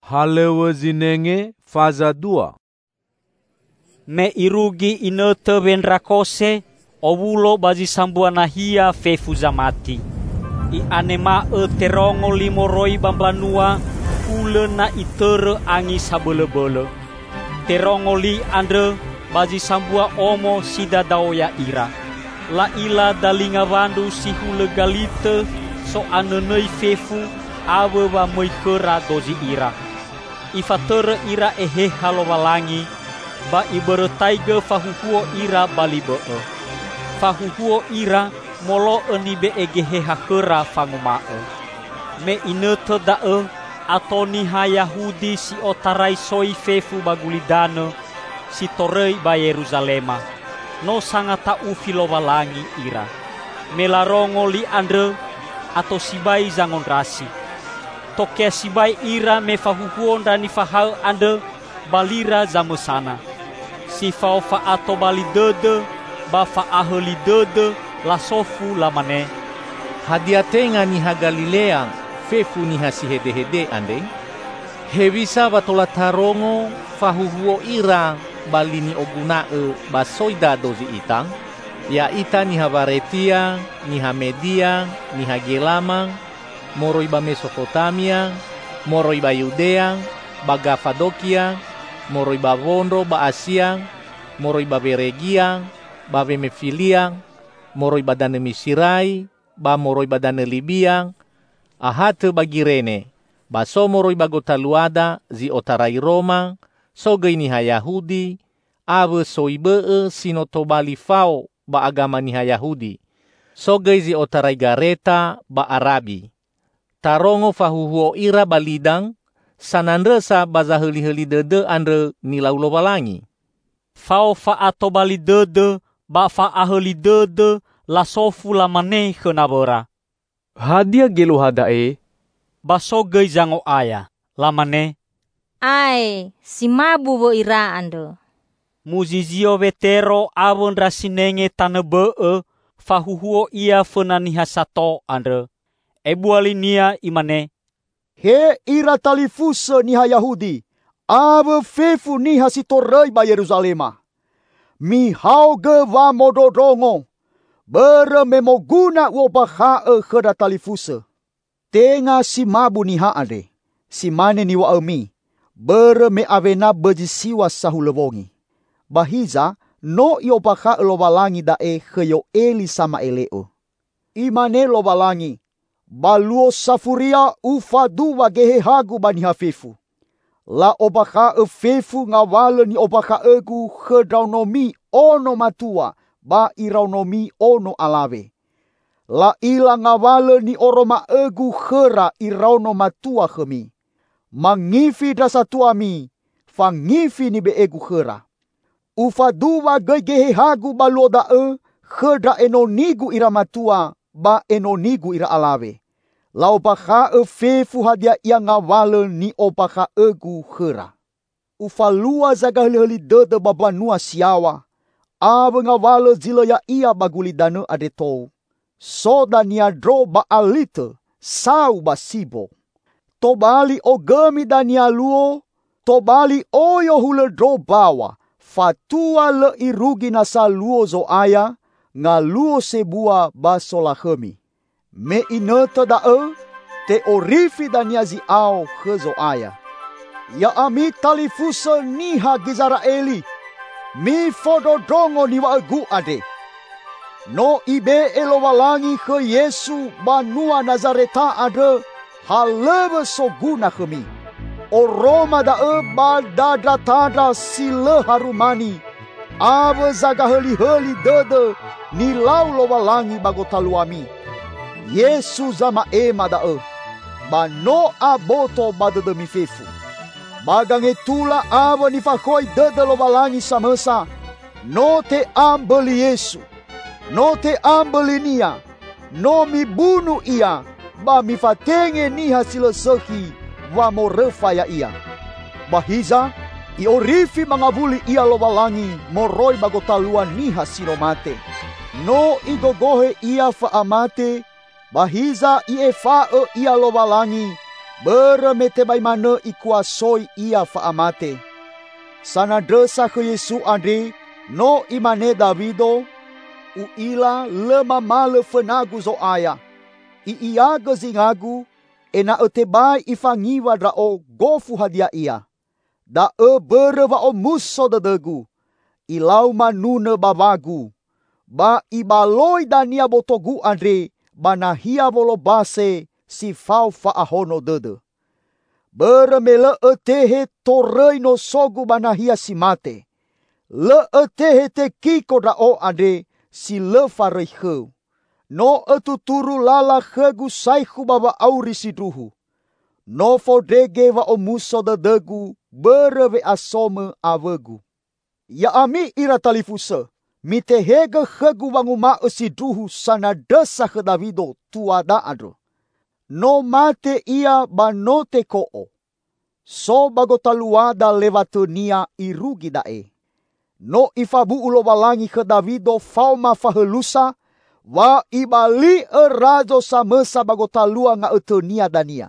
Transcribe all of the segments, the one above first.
Halewe zinenge faza 2. Me irugi inete vendrakose owulo bazi sambuana hia fefu zamati. I anema terongo limoroi bambanua ule na itere angi sabele-bele. Terongo li andre bazi sambua omo sida daoya ira. La ila dalinga vandu si hule galite so anenei fefu awe wa moikera dozi ira. Ifatere ira ehe halowalangi ba iberetaige fahuhuo ira balibee. Fahuhuo ira molo enibe egehe hakera fangumae. Me inete dae atoni ha Yahudi si otarai soi fefu bagulidane si torei ba Yerusalema. No sangata ufilowalangi ira. Melarongo li andre atau sibai zangon rasi. Toke sibai ira me fahuhuon dan ifahal ande balira zamesana. Si fa ato bali dede ba fa ahli dede la sofu la mane. Hadiatenga ni ha Galilea fefu ni ha si hede-hede ande. Hewisa batola tarongo fahuhuo ira balini ogunae basoida dozi itang. Ya ita ni ha Varetia, ni ha Media, ni ha Gelama, moroi ba Mesopotamia, moroi ba Yudea, ba Gafadokia, moroi ba Vondo ba Asia, moroi ba Beregia, ba Mefilia, moroi ba dane Misirai, ba moroi ba dane Libia, ahate ba Girene, ba so moroi ba Gotaluada, zi otarai Roma, so ni ha Yahudi, ave soibee sinotobali fao ba agama ni ha Yahudi, so zi otarai Gareta ba Arabi. Tarongo fahuhuo ira balidang, sanandresa baza heli-heli dede andre nilau walangi. Fao fa ato bali dede ba fa ahli dede la sofu la mane kenabora. Hadia gelu hadae. Baso gei zango aya la mane. Ai, si mabu wo ira ando. Muzizio vetero avon rasinenge tanebee fahuhuo ia fenaniha sato andre. Ebualinia imane. He ira talifuse niha Yahudi. Ave fefu niha sitorei ba Yerusalema. Mi hauge wa mododongo. Bere memoguna wobahae kheda talifuse. Tenga si mabu niha ade. Si mane ni wa emi. Bere me avena bejisiwa sahulewongi. Bahiza no iobahae lobalangi dae kheyo eli sama eleo. Imane lobalangi. Baluo safuria ufadu wa gehe hagu bani hafefu. La obaka fefu ngawale ni obaka egu khedaunomi ono matua ba iraunomi ono alave. La ila ngawale ni oroma egu khera irauno matua khemi. Mangifi dasatuami, fangifi ni be egu khera. Ufadu wa gehe hagu baluo dae kheda enonigu iramatua ba enonigu ira alave. La opaka fefu hadia yang ngawale ni opaka egu khera. Ufalua zagahli dede babanua siawa. Ave ngawale zila ya ia bagulidane adetou. Soda niadro ba alite, sau basibo. Tobali ogemi danialuo, tobali oyo hule dro bawa. Fatua le irugi nasa luo zo aya, ngaluo sebua basolahemi. Me inete dae, te orifi daniazi au gezo aya. Ya ami talifuse niha Gizaraeli, mi fododongo ni waegu ade. No ibe elowalangi ke Yesu banua Nazareta ade, halebe soguna kemi. O Roma dae badadatada sile harumani, ave zagaheli-heli dede, nilau lowalangi bagotaluami. Yesu zama ema dae, ba no aboto badede mi fefu. Bagange tula ave ni fakoi dede lowalangi samesa, no te ambeli Yesu, no te ambeli nia, no mi bunu ia, ba mi fatenge ni hasil sehi, wa morefa ya ia. Bahiza, i orifi mangavuli ia lowalangi, moroi bagotalua ni hasilo mate. No igogohe ia fa amate, bahiza ie fae ia lowalangi, beremete baimana ikuasoi ia faamate. Sana desa ke Yesu ande no imane Davido, uila lema male fenagu zo aya. Iaga zingagu, ena etebai ifangiwa drao gofu hadia ia. Da bereva o muso dedegu, ilau manune babagu. Ba ibaloi dania botogu andre, banahia volobase si fau faahono dede. Beremele etehe torei no sogu banahia si mate. Le etehe te kiko drao andre, si le farei heu. No etuturu lala khegu saihu baba auri sidruhu. No fodege wa omuso dedegu bereve asome avegu. Ya ami ira talifuse, mite hege khegu wanguma esidruhu sana desa ke Davido tuada adro. No mate ia banote koo. So bagotaluada levatonia irugi dae. No ifabu ulo balangi ke Davido fauma fahelusa, wa ibali rajo samesa bagotalua nga etenia dania.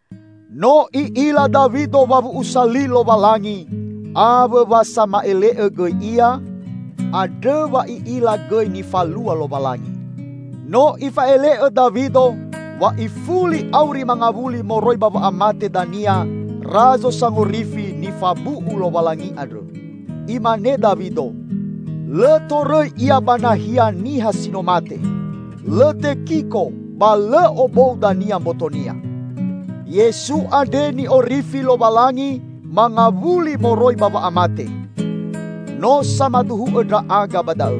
No ila Davido wavu usalilo balangi, ave wasama ele ege ia, ade wa ila gei ni falua lo balangi. No ifa ele Davido, wa ifuli auri mangavuli moroi bava amate dania, rajo sangorifi ni fabu ulo balangi ade. Imane Davido, le torei ia banahia ni hasinomate. Le te kiko ba le obou dania motonia. Yesu ade ni orifi lo balangi mangavuli moroi bava amate. No samaduhu edra aga badao.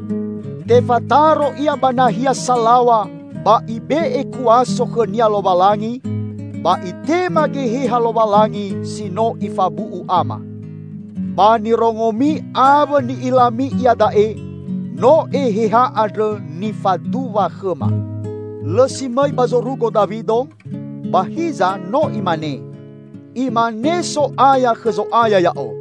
Te fataro ia banahia salawa ba ibe e kuaso khenia lo balangi, ba itema geheha lo balangi sino ifabuu ama. Ba ni rongomi ave ni ilami ia dae, no eheha adre ni faduwa khema. Lesimai bazorugo Davido, bahiza no imane. Imane so aya khezo aya yao.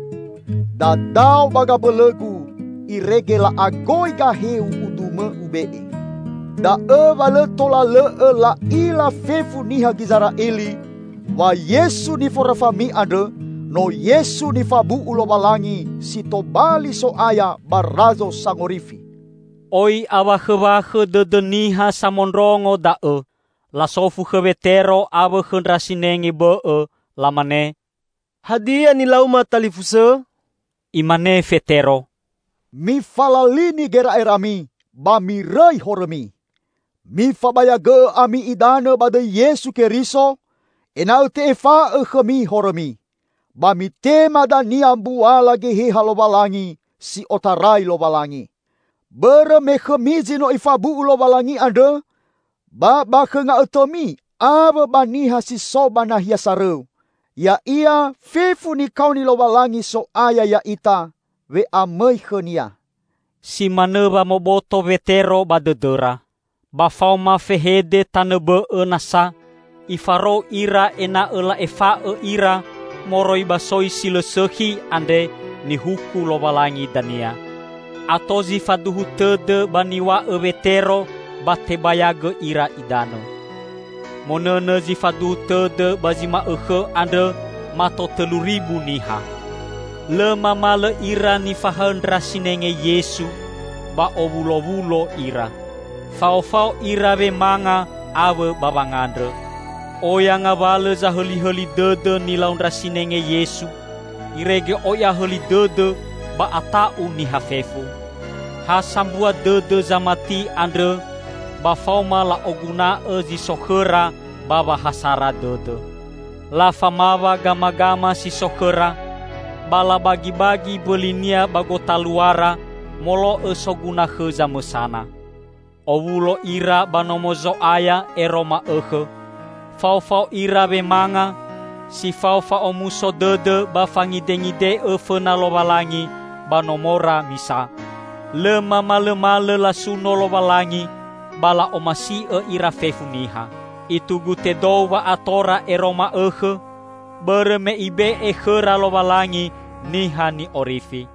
Dadao baga belegu, iregela agoi gaheu udume ubee. Da vale tola le la ila fefu niha gizara eli, wa Yesu ni forafami adre, no Yesu ni fabu ulo balangi si tobali so aya barazo sangorifi. Oi awahewahe de deniha samonrongo dae, la sofu hevetero awahen rasinengi bee, lamane. Hadia ni lauma talifuse? Imane vetero. Mi falalini gera erami, ba mi rei horemi. Mi fabayage ami idane bade Yesu keriso, enau te efa echemi horemi. Ba mi tema dania buala geheha lo balangi, si otarai lo balangi. Bere mechemizi no ifabu lo balangi ade, ba khenga etomi, ave baniha si so banahia sareu. Ya ia fefu ni kau ni lo balangi so aya ya ita, we amei khenia. Si maneba moboto vetero badedera. Ba fauma fehede tanebe nasa, ifaro ira ena ela efa ira, moroi basoi silesehi ande ni huku lo balangi dania. Atozi faduhu tede baniwa vetero batebayage ira idano. Monene zifaduhu tede bazima ande mato 3,000 niha. Le mama le ira ni fahendra sinenge Yesu ba obulo-bulo ira. Fao-fao ira ve manga awe babangandre. Oya ngavale za heli-heli dede ni laundra sinenge Yesu. Irege oya heli dede ba atau ni hafefu. Ha sambua dede zamati andre ba fauma la oguna ezi sokhera baba hasara dede. La famawa gama-gama si sokhera bala bagi-bagi belinia bagota luara molo esoguna kheza mesana. Owulo ira banomozo aya eroma fau-fau ira bemanga si fau-fau muso dede bafangide-ngide fena lo balangi banomora misa. Le mama le lasuno lo balangi bala omasi ira fefuniha. Itu gute dowa atora eroma bereme ibe khera lo balangi niha ni orifi.